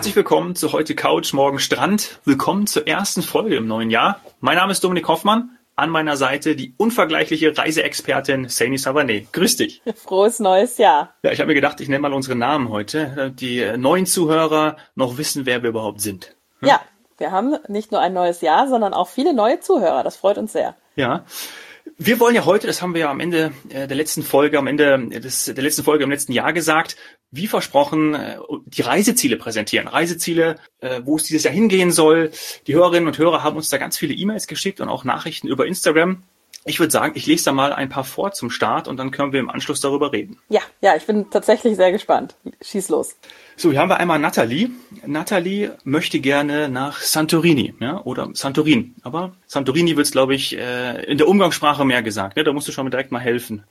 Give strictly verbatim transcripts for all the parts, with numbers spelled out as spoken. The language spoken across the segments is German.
Herzlich willkommen zu heute Couch, morgen Strand. Willkommen zur ersten Folge im neuen Jahr. Mein Name ist Dominik Hoffmann. An meiner Seite die unvergleichliche Reiseexpertin Saini Savané. Grüß dich. Frohes neues Jahr. Ja, ich habe mir gedacht, ich nenne mal unsere Namen heute, damit die neuen Zuhörer noch wissen, wer wir überhaupt sind. Hm? Ja, wir haben nicht nur ein neues Jahr, sondern auch viele neue Zuhörer. Das freut uns sehr. Ja. Wir wollen ja heute, das haben wir ja am Ende der letzten Folge, am Ende des, der letzten Folge im letzten Jahr gesagt, wie versprochen, die Reiseziele präsentieren. Reiseziele, wo es dieses Jahr hingehen soll. Die Hörerinnen und Hörer haben uns da ganz viele E-Mails geschickt und auch Nachrichten über Instagram. Ich würde sagen, ich lese da mal ein paar vor zum Start und dann können wir im Anschluss darüber reden. Ja, ja, ich bin tatsächlich sehr gespannt. Schieß los. So, hier haben wir einmal Nathalie. Nathalie möchte gerne nach Santorini, ja, oder Santorin. Aber Santorini wird es, glaube ich, in der Umgangssprache mehr gesagt. Ne? Da musst du schon direkt mal helfen.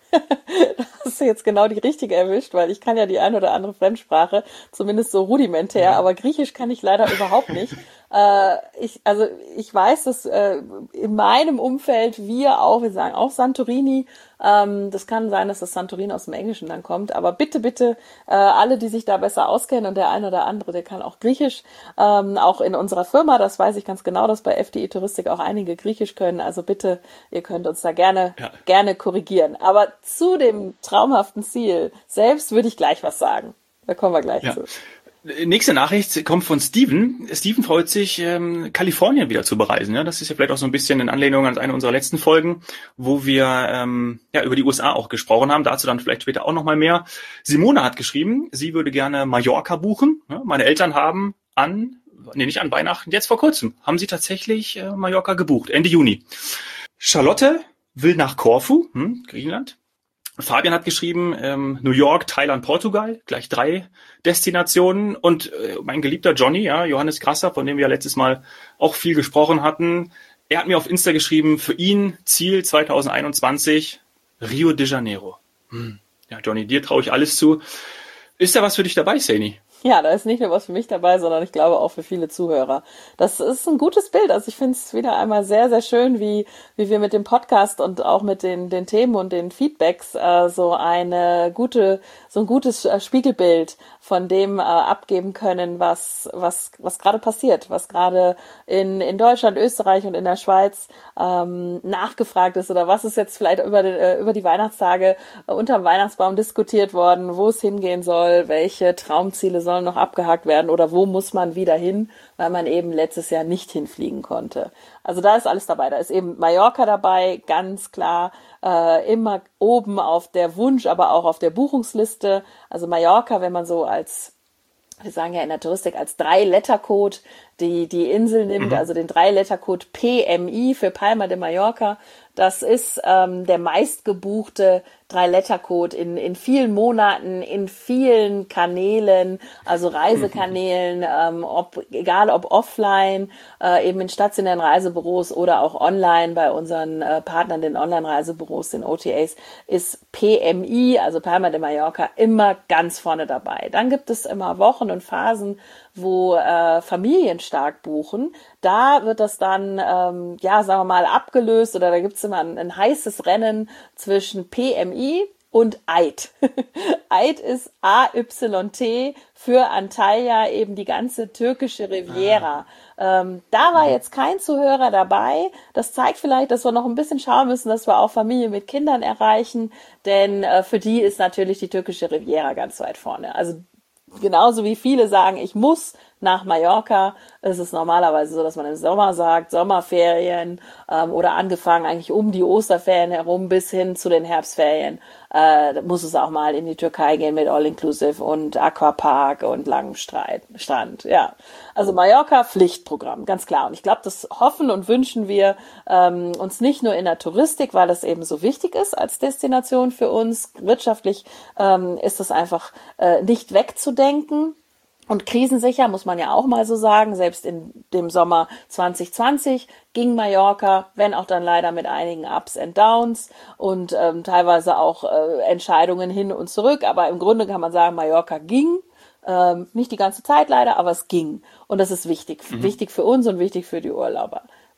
Hast du jetzt genau die richtige erwischt, weil ich kann ja die ein oder andere Fremdsprache, zumindest so rudimentär, ja. Aber Griechisch kann ich leider überhaupt nicht. Äh, ich, also ich weiß, dass äh, in meinem Umfeld wir auch, wir sagen auch Santorini. Ähm, das kann sein, dass das Santorin aus dem Englischen dann kommt. Aber bitte, bitte, äh, alle, die sich da besser auskennen und der eine oder andere, der kann auch Griechisch. Ähm, auch in unserer Firma, das weiß ich ganz genau, dass bei F D I Touristik auch einige Griechisch können. Also bitte, ihr könnt uns da gerne, ja. gerne korrigieren. Aber zu dem traumhaften Ziel selbst würde ich gleich was sagen. Da kommen wir gleich ja. zu. Nächste Nachricht kommt von Steven. Steven freut sich, ähm, Kalifornien wieder zu bereisen. Ja, das ist ja vielleicht auch so ein bisschen in Anlehnung an eine unserer letzten Folgen, wo wir ähm, ja über die U S A auch gesprochen haben. Dazu dann vielleicht später auch noch mal mehr. Simone hat geschrieben, sie würde gerne Mallorca buchen. Ja, meine Eltern haben an, nee, nicht an Weihnachten, jetzt vor kurzem, haben sie tatsächlich äh, Mallorca gebucht, Ende Juni. Charlotte will nach Korfu, hm, Griechenland. Fabian hat geschrieben, ähm, New York, Thailand, Portugal, gleich drei Destinationen. Und äh, mein geliebter Johnny, ja, Johannes Grasser, von dem wir ja letztes Mal auch viel gesprochen hatten, er hat mir auf Insta geschrieben, für ihn Ziel zwanzig einundzwanzig Rio de Janeiro. Hm. Ja, Johnny, dir traue ich alles zu. Ist da was für dich dabei, Saini? Ja, da ist nicht nur was für mich dabei, sondern ich glaube auch für viele Zuhörer. Das ist ein gutes Bild. Also ich finde es wieder einmal sehr, sehr schön, wie wie wir mit dem Podcast und auch mit den den Themen und den Feedbacks äh, so eine gute so ein gutes äh, Spiegelbild von dem äh, abgeben können, was was was gerade passiert, was gerade in in Deutschland, Österreich und in der Schweiz ähm, nachgefragt ist oder was ist jetzt vielleicht über den, äh, über die Weihnachtstage äh, unterm Weihnachtsbaum diskutiert worden, wo es hingehen soll, welche Traumziele sollen noch abgehakt werden oder wo muss man wieder hin, weil man eben letztes Jahr nicht hinfliegen konnte. Also da ist alles dabei. Da ist eben Mallorca dabei, ganz klar, äh, immer oben auf der Wunsch, aber auch auf der Buchungsliste. Also Mallorca, wenn man so als, wir sagen ja in der Touristik, als Drei-Letter-Code die die Insel nimmt, mhm. also den Drei-Letter-Code P M I für Palma de Mallorca. Das ist ähm, der meistgebuchte Drei-Letter-Code in in vielen Monaten, in vielen Kanälen, also Reisekanälen, ähm, ob egal ob offline, äh, eben in stationären Reisebüros oder auch online bei unseren äh, Partnern, den Online-Reisebüros, den O T As, ist P M I, also Palma de Mallorca, immer ganz vorne dabei. Dann gibt es immer Wochen und Phasen, wo äh, Familien stark buchen. Da wird das dann, ähm, ja, sagen wir mal, abgelöst oder da gibt's immer ein, ein heißes Rennen zwischen P M I und A Y T. A Y T ist A Y T für Antalya, eben die ganze türkische Riviera. Ah. Ähm, da war jetzt kein Zuhörer dabei. Das zeigt vielleicht, dass wir noch ein bisschen schauen müssen, dass wir auch Familien mit Kindern erreichen, denn äh, für die ist natürlich die türkische Riviera ganz weit vorne. Also genauso wie viele sagen, ich muss nach Mallorca, ist es normalerweise so, dass man im Sommer sagt, Sommerferien ähm, oder angefangen eigentlich um die Osterferien herum bis hin zu den Herbstferien, äh, muss es auch mal in die Türkei gehen mit All-Inclusive und Aquapark und langem Strand. Ja, also Mallorca, Pflichtprogramm, ganz klar. Und ich glaube, das hoffen und wünschen wir ähm, uns nicht nur in der Touristik, weil das eben so wichtig ist als Destination für uns. Wirtschaftlich ähm, ist das einfach äh, nicht wegzudenken. Und krisensicher, muss man ja auch mal so sagen, selbst in dem Sommer zwanzig zwanzig ging Mallorca, wenn auch dann leider mit einigen Ups and Downs und ähm, teilweise auch äh, Entscheidungen hin und zurück. Aber im Grunde kann man sagen, Mallorca ging. Ähm, nicht die ganze Zeit leider, aber es ging. Und das ist wichtig. Mhm. Wichtig für uns und wichtig für die Urlauber.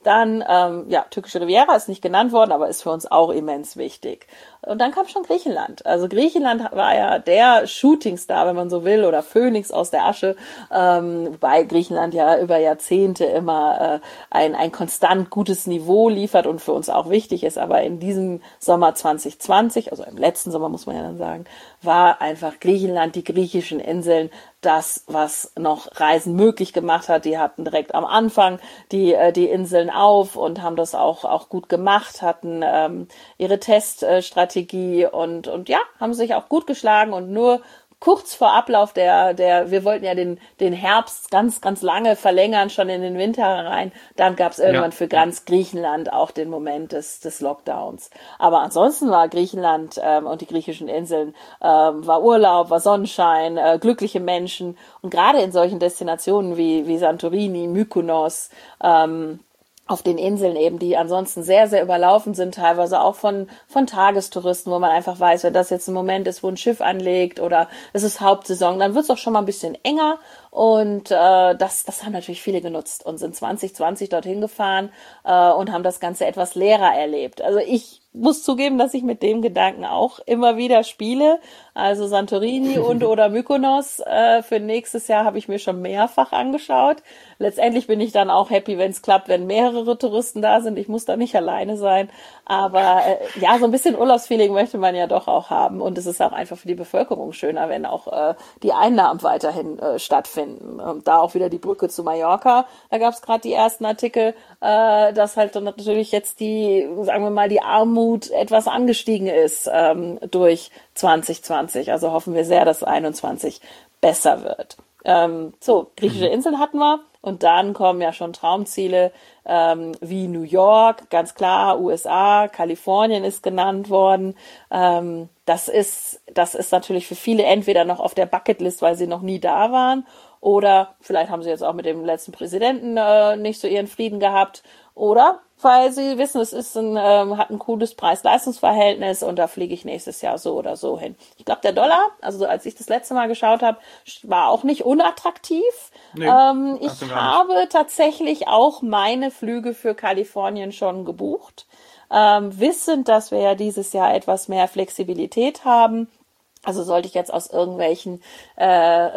Dann, ähm, ja, türkische Riviera ist nicht genannt worden, aber ist für uns auch immens wichtig. Und dann kam schon Griechenland. Also Griechenland war ja der Shootingstar, wenn man so will, oder Phönix aus der Asche, ähm, wobei Griechenland ja über Jahrzehnte immer äh, ein, ein konstant gutes Niveau liefert und für uns auch wichtig ist. Aber in diesem Sommer zwanzig zwanzig, also im letzten Sommer muss man ja dann sagen, war einfach Griechenland, die griechischen Inseln, das, was noch Reisen möglich gemacht hat. Die hatten direkt am Anfang die die Inseln auf und haben das auch auch gut gemacht, hatten ähm, ihre Teststrategie und und ja, haben sich auch gut geschlagen und nur kurz vor Ablauf der, der, wir wollten ja den, den Herbst ganz, ganz lange verlängern, schon in den Winter rein. Dann gab es irgendwann ja. für ganz Griechenland auch den Moment des, des Lockdowns. Aber ansonsten war Griechenland ähm, und die griechischen Inseln, ähm, war Urlaub, war Sonnenschein, äh, glückliche Menschen. Und gerade in solchen Destinationen wie, wie Santorini, Mykonos, ähm, auf den Inseln eben, die ansonsten sehr, sehr überlaufen sind, teilweise auch von von Tagestouristen, wo man einfach weiß, wenn das jetzt ein Moment ist, wo ein Schiff anlegt oder es ist Hauptsaison, dann wird es auch schon mal ein bisschen enger und äh, das das haben natürlich viele genutzt und sind zwanzig zwanzig dorthin gefahren äh, und haben das Ganze etwas leerer erlebt. Also ich muss zugeben, dass ich mit dem Gedanken auch immer wieder spiele. Also Santorini und oder Mykonos äh, für nächstes Jahr habe ich mir schon mehrfach angeschaut. Letztendlich bin ich dann auch happy, wenn es klappt, wenn mehrere Touristen da sind. Ich muss da nicht alleine sein. Aber äh, ja, so ein bisschen Urlaubsfeeling möchte man ja doch auch haben. Und es ist auch einfach für die Bevölkerung schöner, wenn auch äh, die Einnahmen weiterhin äh, stattfinden. Und da auch wieder die Brücke zu Mallorca. Da gab es gerade die ersten Artikel, äh, dass halt dann natürlich jetzt die, sagen wir mal, die Armut etwas angestiegen ist ähm, durch zwanzig zwanzig. Also hoffen wir sehr, dass einundzwanzig besser wird. Ähm, so, griechische Inseln hatten wir. Und dann kommen ja schon Traumziele ähm, wie New York, ganz klar, U S A, Kalifornien ist genannt worden. Ähm, das ist, das ist natürlich für viele entweder noch auf der Bucketlist, weil sie noch nie da waren, oder vielleicht haben sie jetzt auch mit dem letzten Präsidenten äh, nicht so ihren Frieden gehabt, oder weil sie wissen, es ist ein, ähm, hat ein cooles Preis-Leistungs-Verhältnis und da fliege ich nächstes Jahr so oder so hin. Ich glaube, der Dollar, also als ich das letzte Mal geschaut habe, war auch nicht unattraktiv. Nee, ähm, ich habe tatsächlich auch meine Flüge für Kalifornien schon gebucht, ähm, wissend, dass wir ja dieses Jahr etwas mehr Flexibilität haben. Also sollte ich jetzt aus irgendwelchen äh,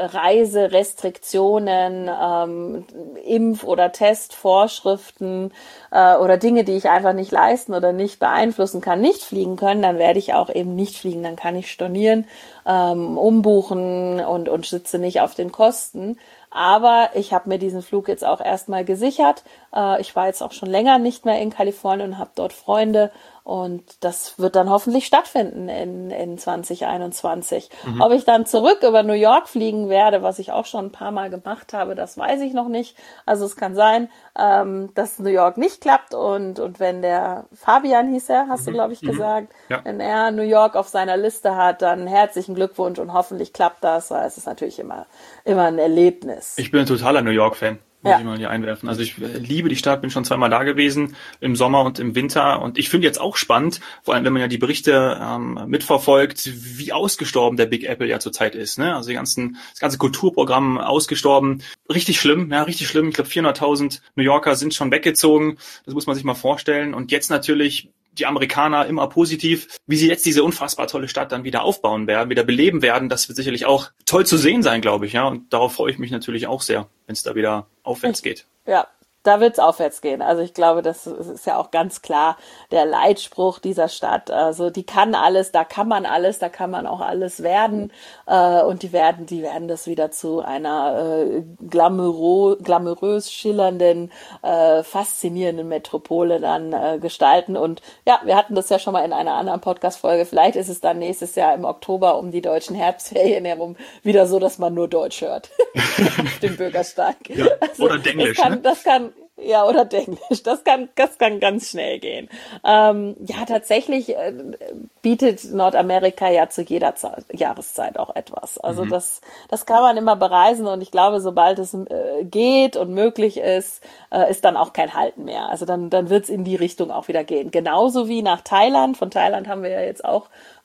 Reiserestriktionen, ähm, Impf- oder Testvorschriften äh, oder Dinge, die ich einfach nicht leisten oder nicht beeinflussen kann, nicht fliegen können, dann werde ich auch eben nicht fliegen. Dann kann ich stornieren, ähm, umbuchen und, und sitze nicht auf den Kosten. Aber ich habe mir diesen Flug jetzt auch erstmal gesichert. Äh, ich war jetzt auch schon länger nicht mehr in Kalifornien und habe dort Freunde. Und das wird dann hoffentlich stattfinden in, in zwanzig einundzwanzig. Mhm. Ob ich dann zurück über New York fliegen werde, was ich auch schon ein paar Mal gemacht habe, das weiß ich noch nicht. Also es kann sein, ähm, dass New York nicht klappt. Und, und wenn der Fabian hieß er, hast mhm. du, glaube ich, mhm. gesagt, ja. wenn er New York auf seiner Liste hat, dann herzlichen Glückwunsch und hoffentlich klappt das, weil es ist natürlich immer, immer ein Erlebnis. Ich bin ein totaler New York-Fan. Muss ja. ich mal hier einwerfen. Also ich liebe die Stadt, bin schon zweimal da gewesen, im Sommer und im Winter. Und ich finde jetzt auch spannend, vor allem wenn man ja die Berichte ähm, mitverfolgt, wie ausgestorben der Big Apple ja zurzeit ist. Ne? Also die ganzen, das ganze Kulturprogramm ausgestorben. Richtig schlimm, ja, richtig schlimm. Ich glaube vierhunderttausend New Yorker sind schon weggezogen. Das muss man sich mal vorstellen. Und jetzt natürlich die Amerikaner immer positiv, wie sie jetzt diese unfassbar tolle Stadt dann wieder aufbauen werden, wieder beleben werden. Das wird sicherlich auch toll zu sehen sein, glaube ich. Ja, und darauf freue ich mich natürlich auch sehr, wenn es da wieder aufwärts geht. Ja, da wird's aufwärts gehen. Also ich glaube, das ist ja auch ganz klar der Leitspruch dieser Stadt. Also die kann alles, da kann man alles, da kann man auch alles werden. Äh, und die werden, die werden das wieder zu einer äh, glamourös, glamourös schillernden, äh, faszinierenden Metropole dann äh, gestalten. Und ja, wir hatten das ja schon mal in einer anderen Podcast-Folge. Vielleicht ist es dann nächstes Jahr im Oktober um die deutschen Herbstferien herum wieder so, dass man nur Deutsch hört auf dem Bürgersteig. Ja, also, oder Denglisch. Das kann, ne? das kann Ja, oder Denglisch. Das kann, das kann ganz schnell gehen. Ähm, ja, tatsächlich äh, bietet Nordamerika ja zu jeder Zeit, Jahreszeit auch etwas. Also mhm. das, das kann man immer bereisen und ich glaube, sobald es äh, geht und möglich ist, äh, ist dann auch kein Halten mehr. Also dann, dann wird's in die Richtung auch wieder gehen. Genauso wie nach Thailand. Von Thailand haben wir ja jetzt auch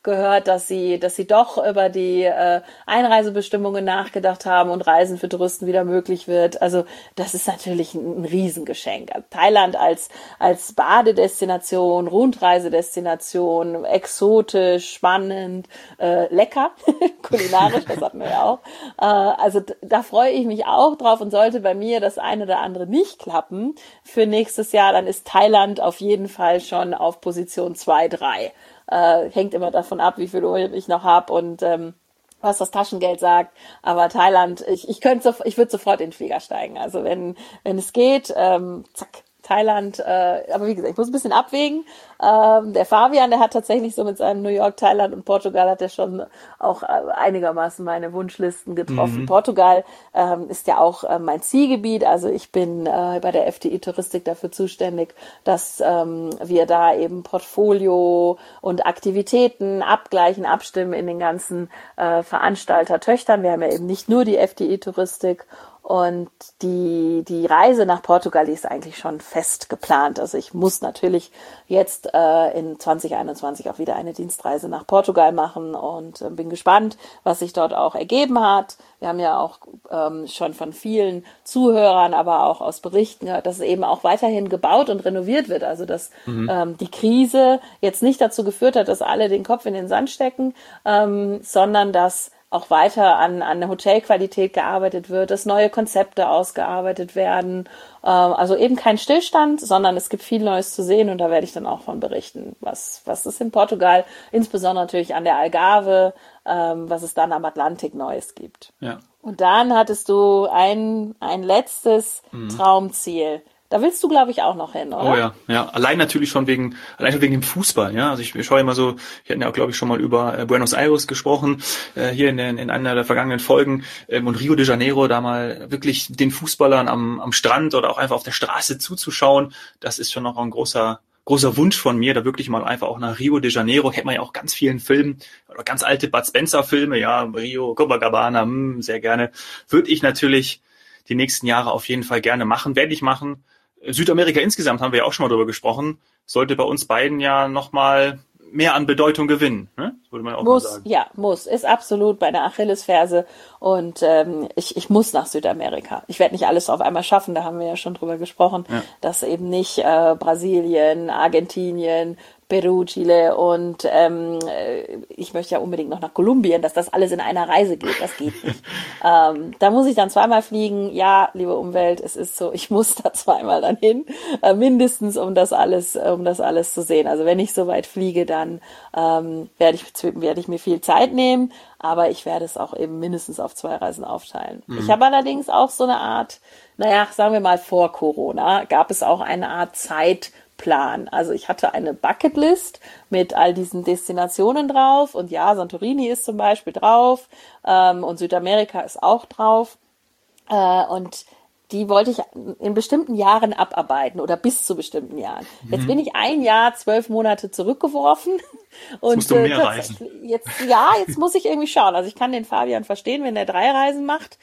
gehört, dass sie, dass sie doch über die äh, Einreisebestimmungen nachgedacht haben und Reisen für Touristen wieder möglich wird. Also das ist natürlich ein, ein Riesengeschenk. Thailand als als Badedestination, Rundreisedestination, exotisch, spannend, äh, lecker, kulinarisch, das hatten wir ja auch. Äh, also d- da freue ich mich auch drauf, und sollte bei mir das eine oder andere nicht klappen für nächstes Jahr, dann ist Thailand auf jeden Fall schon auf Position zwei, drei. Äh, hängt immer davon ab, wie viel Urlaub ich noch habe und ähm, was das Taschengeld sagt. Aber Thailand, ich, ich könnte, ich würde sofort in den Flieger steigen. Also wenn wenn es geht, ähm, zack. Thailand, äh, aber wie gesagt, ich muss ein bisschen abwägen. Ähm, der Fabian, der hat tatsächlich so mit seinem New York, Thailand und Portugal hat er schon auch äh, einigermaßen meine Wunschlisten getroffen. Mhm. Portugal ähm, ist ja auch äh, mein Zielgebiet. Also ich bin äh, bei der F D I Touristik dafür zuständig, dass ähm, wir da eben Portfolio und Aktivitäten abgleichen, abstimmen in den ganzen äh, Veranstaltertöchtern. Wir haben ja eben nicht nur die F D I Touristik. Und die die Reise nach Portugal, die ist eigentlich schon fest geplant. Also ich muss natürlich jetzt äh, in zwanzig einundzwanzig auch wieder eine Dienstreise nach Portugal machen und äh, bin gespannt, was sich dort auch ergeben hat. Wir haben ja auch ähm, schon von vielen Zuhörern, aber auch aus Berichten gehört, dass es eben auch weiterhin gebaut und renoviert wird. Also dass mhm. ähm, die Krise jetzt nicht dazu geführt hat, dass alle den Kopf in den Sand stecken, ähm, sondern dass auch weiter an, an der Hotelqualität gearbeitet wird, dass neue Konzepte ausgearbeitet werden. Ähm, also eben kein Stillstand, sondern es gibt viel Neues zu sehen, und da werde ich dann auch von berichten, was, was es in Portugal, insbesondere natürlich an der Algarve, ähm, was es dann am Atlantik Neues gibt. Ja. Und dann hattest du ein, ein letztes mhm. Traumziel. Da willst du, glaube ich, auch noch hin, oder? Oh ja, ja. Allein natürlich schon wegen, allein schon wegen dem Fußball, ja. Also ich, ich schaue immer so, wir hatten ja auch, glaube ich, schon mal über äh, Buenos Aires gesprochen, äh, hier in, den, in einer der vergangenen Folgen, ähm, und Rio de Janeiro, da mal wirklich den Fußballern am, am Strand oder auch einfach auf der Straße zuzuschauen. Das ist schon noch ein großer, großer Wunsch von mir, da wirklich mal einfach auch nach Rio de Janeiro, kennt man ja auch ganz vielen Filmen, oder ganz alte Bud Spencer Filme, ja, Rio, Copacabana, mh, sehr gerne. Würde ich natürlich die nächsten Jahre auf jeden Fall gerne machen, werde ich machen. Südamerika insgesamt haben wir ja auch schon mal drüber gesprochen, sollte bei uns beiden ja nochmal mehr an Bedeutung gewinnen, ne? Würde man auch muss, mal sagen. Ja, muss. Ist absolut bei der Achillesferse, und ähm, ich, ich muss nach Südamerika. Ich werde nicht alles auf einmal schaffen, da haben wir ja schon drüber gesprochen, ja. dass eben nicht äh, Brasilien, Argentinien, Peru, Chile und ähm, ich möchte ja unbedingt noch nach Kolumbien, dass das alles in einer Reise geht. Das geht nicht. ähm, da muss ich dann zweimal fliegen. Ja, liebe Umwelt, es ist so, ich muss da zweimal dann hin, äh, mindestens, um das alles, um das alles zu sehen. Also wenn ich so weit fliege, dann ähm, werde ich, werde ich mir viel Zeit nehmen, aber ich werde es auch eben mindestens auf zwei Reisen aufteilen. Mhm. Ich habe allerdings auch so eine Art, naja, sagen wir mal vor Corona, gab es auch eine Art Zeit, Plan. Also ich hatte eine Bucketlist mit all diesen Destinationen drauf, und ja, Santorini ist zum Beispiel drauf, ähm, und Südamerika ist auch drauf, äh, und die wollte ich in bestimmten Jahren abarbeiten oder bis zu bestimmten Jahren. Mhm. Jetzt bin ich ein Jahr, zwölf Monate zurückgeworfen. Und musst du mehr äh, reisen. Jetzt, ja, jetzt muss ich irgendwie schauen. Also ich kann den Fabian verstehen, wenn er drei Reisen macht,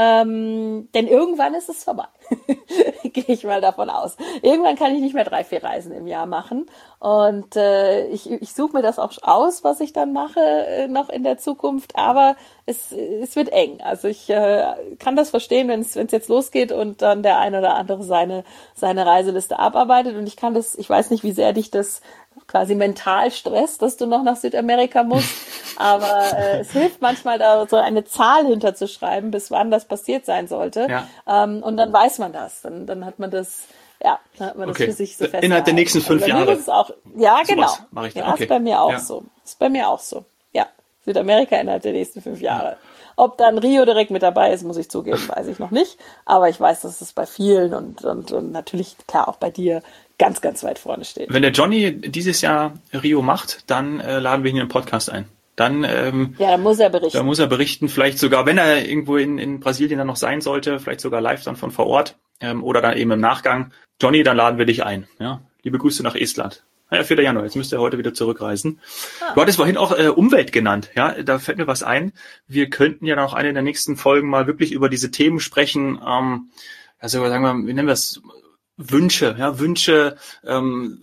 ähm, denn irgendwann ist es vorbei. Gehe ich mal davon aus. Irgendwann kann ich nicht mehr drei, vier Reisen im Jahr machen. Und äh, ich, ich suche mir das auch aus, was ich dann mache, äh, noch in der Zukunft. Aber es, es wird eng. Also ich äh, kann das verstehen, wenn es jetzt losgeht und dann der eine oder andere seine seine Reiseliste abarbeitet. Und ich kann das, ich weiß nicht, wie sehr dich das quasi mental stresst, dass du noch nach Südamerika musst. Aber äh, es hilft manchmal, da so eine Zahl hinterzuschreiben, bis wann das passiert sein sollte. Ja. Ähm, und dann weiß man das. Dann, dann hat man das, ja, dann hat man das okay. für sich so fest. Innerhalb der nächsten fünf also, Jahre. Ist auch, ja, so genau. Mach ich dann. Ja, okay. Ist bei mir auch ja. so. Ist bei mir auch so. Ja, Südamerika innerhalb der nächsten fünf Jahre. Ja. Ob dann Rio direkt mit dabei ist, muss ich zugeben, weiß ich noch nicht. Aber ich weiß, dass es bei vielen und, und, und natürlich, klar, auch bei dir ganz, ganz weit vorne steht. Wenn der Johnny dieses Jahr Rio macht, dann äh, laden wir ihn in den Podcast ein. Dann, ähm, ja, dann muss er berichten. Dann muss er berichten, vielleicht sogar, wenn er irgendwo in, in Brasilien dann noch sein sollte, vielleicht sogar live dann von vor Ort ähm, oder dann eben im Nachgang. Johnny, dann laden wir dich ein. Ja, liebe Grüße nach Estland. Ja, vierter Januar, jetzt müsste er heute wieder zurückreisen. Ah. Du hattest vorhin auch äh, Umwelt genannt, ja, da fällt mir was ein. Wir könnten ja noch eine der nächsten Folgen mal wirklich über diese Themen sprechen, ähm, also sagen wir, wie nennen wir das, Wünsche, ja, Wünsche, ähm,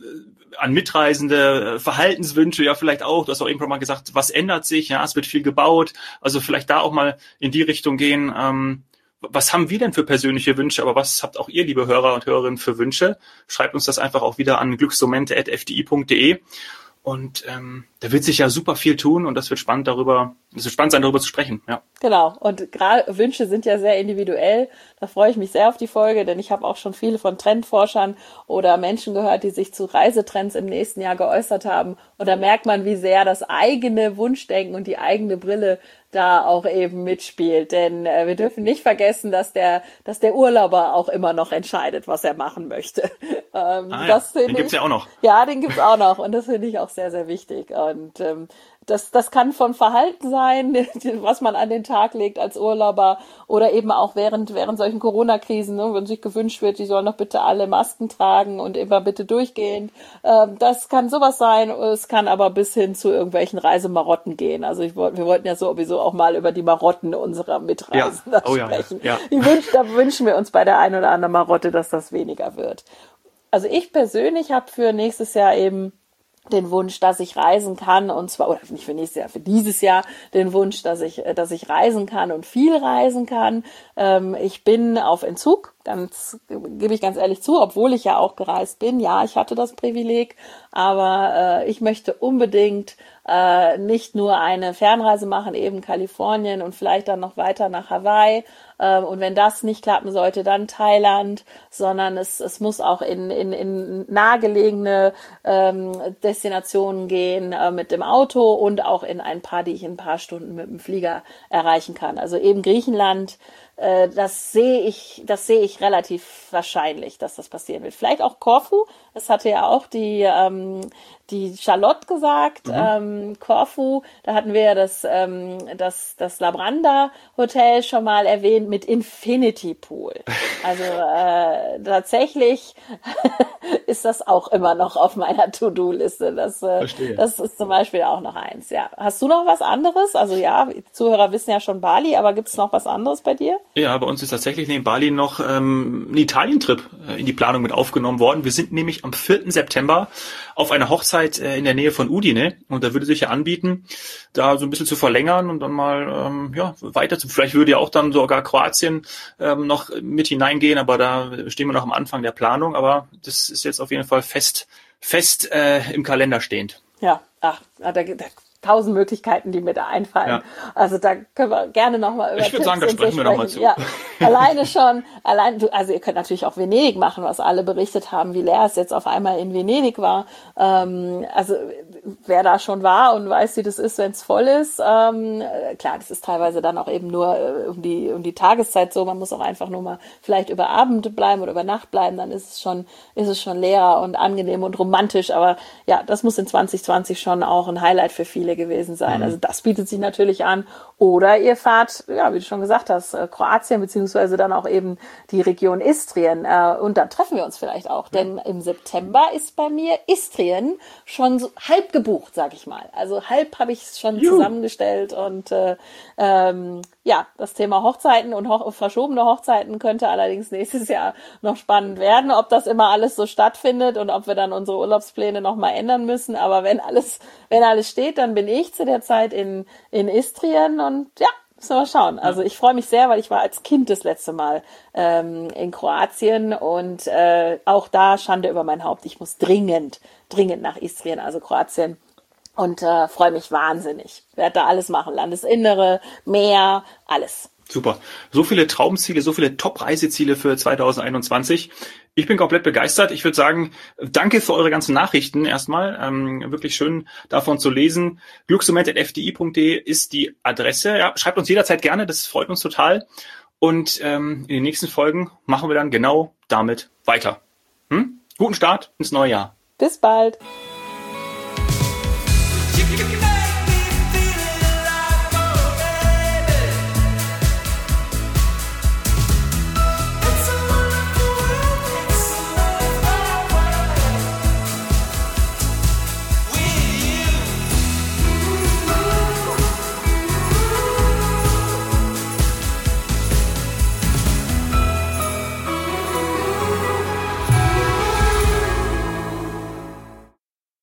an Mitreisende, äh, Verhaltenswünsche, ja vielleicht auch, du hast auch irgendwann mal gesagt, was ändert sich, ja, es wird viel gebaut, also vielleicht da auch mal in die Richtung gehen, ähm, was haben wir denn für persönliche Wünsche, aber was habt auch ihr, liebe Hörer und Hörerinnen, für Wünsche? Schreibt uns das einfach auch wieder an glücksmomente at f d i punkt d e. Und ähm, da wird sich ja super viel tun und das wird spannend darüber, es wird spannend sein, darüber zu sprechen. Ja. Genau. Und gerade Wünsche sind ja sehr individuell. Da freue ich mich sehr auf die Folge, denn ich habe auch schon viele von Trendforschern oder Menschen gehört, die sich zu Reisetrends im nächsten Jahr geäußert haben. Und da merkt man, wie sehr das eigene Wunschdenken und die eigene Brille da auch eben mitspielt. Denn äh, wir dürfen nicht vergessen, dass der, dass der Urlauber auch immer noch entscheidet, was er machen möchte. Ähm, ah, ja. das Den gibt's ja auch noch. Ja, den gibt's auch noch. Und das finde ich auch sehr, sehr wichtig. Und ähm, das, das kann von Verhalten sein, was man an den Tag legt als Urlauber oder eben auch während, während solchen Corona-Krisen, ne, wenn sich gewünscht wird, die sollen doch bitte alle Masken tragen und immer bitte durchgehen. Ähm, das kann sowas sein. Es kann aber bis hin zu irgendwelchen Reisemarotten gehen. Also ich wollte, wir wollten ja sowieso auch mal über die Marotten unserer Mitreisenden ja. oh, sprechen. Ja, ja. Die wünsch, da wünschen wir uns bei der einen oder anderen Marotte, dass das weniger wird. Also ich persönlich habe für nächstes Jahr eben den Wunsch, dass ich reisen kann, und zwar, oder nicht für nächstes Jahr, für dieses Jahr, den Wunsch, dass ich, dass ich reisen kann und viel reisen kann. Ähm, ich bin auf Entzug, ganz, gebe ich ganz ehrlich zu, obwohl ich ja auch gereist bin. Ja, ich hatte das Privileg, aber äh, ich möchte unbedingt äh, nicht nur eine Fernreise machen, eben Kalifornien und vielleicht dann noch weiter nach Hawaii. Ähm, und wenn das nicht klappen sollte, dann Thailand, sondern es, es muss auch in, in, in nahegelegene ähm, Destinationen gehen äh, mit dem Auto und auch in ein paar, die ich in ein paar Stunden mit dem Flieger erreichen kann. Also eben Griechenland, äh, das sehe ich, das sehe ich relativ wahrscheinlich, dass das passieren wird. Vielleicht auch Korfu, das hatte ja auch die, ähm, die Charlotte gesagt, mhm. ähm, Korfu, da hatten wir ja das, ähm, das, das Labranda Hotel schon mal erwähnt mit Infinity Pool. Also äh, tatsächlich ist das auch immer noch auf meiner To-Do-Liste. Das, äh, das ist zum Beispiel auch noch eins. Ja. Hast du noch was anderes? Also ja, die Zuhörer wissen ja schon Bali, aber gibt es noch was anderes bei dir? Ja, bei uns ist tatsächlich neben Bali noch ähm, ein Italien-Trip äh, in die Planung mit aufgenommen worden. Wir sind nämlich am vierten September auf einer Hochzeit äh, in der Nähe von Udine und da würde sich ja anbieten, da so ein bisschen zu verlängern und dann mal ähm, ja weiter zu. Vielleicht würde ja auch dann sogar Kroatien ähm, noch mit hineingehen, aber da stehen wir noch am Anfang der Planung. Aber das ist jetzt auf jeden Fall fest fest äh, im Kalender stehend. Ja, ach, da, da tausend Möglichkeiten, die mir da einfallen. Ja. Also da können wir gerne nochmal über Ich würde sagen, da sprechen wir nochmal zu. Ja, alleine schon, allein, also ihr könnt natürlich auch Venedig machen, was alle berichtet haben, wie leer es jetzt auf einmal in Venedig war. Ähm, also wer da schon war und weiß, wie das ist, wenn es voll ist, ähm, klar, das ist teilweise dann auch eben nur äh, um die um die Tageszeit so. Man muss auch einfach nur mal vielleicht über Abend bleiben oder über Nacht bleiben, dann ist es schon ist es schon leer und angenehm und romantisch. Aber ja, das muss in zwanzig zwanzig schon auch ein Highlight für viele gewesen sein. Mhm. Also das bietet sich natürlich an. Oder ihr fahrt, ja, wie du schon gesagt hast, Kroatien beziehungsweise dann auch eben die Region Istrien. Äh, und dann treffen wir uns vielleicht auch. Ja. Denn im September ist bei mir Istrien schon so halb gebucht, sag ich mal. Also halb habe ich es schon Juhu. zusammengestellt. Und äh, ähm, ja, das Thema Hochzeiten und ho- verschobene Hochzeiten könnte allerdings nächstes Jahr noch spannend werden, ob das immer alles so stattfindet und ob wir dann unsere Urlaubspläne nochmal ändern müssen. Aber wenn alles, wenn alles steht, dann bin ich zu der Zeit in, in Istrien und ja, müssen wir mal schauen. Also ich freue mich sehr, weil ich war als Kind das letzte Mal ähm, in Kroatien und äh, auch da Schande über mein Haupt. Ich muss dringend, dringend nach Istrien, also Kroatien. Und äh, freue mich wahnsinnig. Werde da alles machen. Landesinnere, Meer, alles. Super. So viele Traumziele, so viele Top-Reiseziele für zwanzig einundzwanzig. Ich bin komplett begeistert. Ich würde sagen, danke für eure ganzen Nachrichten erstmal. Ähm, wirklich schön davon zu lesen. glücksmomente at f d i punkt d e ist die Adresse. Ja, schreibt uns jederzeit gerne, das freut uns total. Und ähm, in den nächsten Folgen machen wir dann genau damit weiter. Hm? Guten Start ins neue Jahr. Bis bald.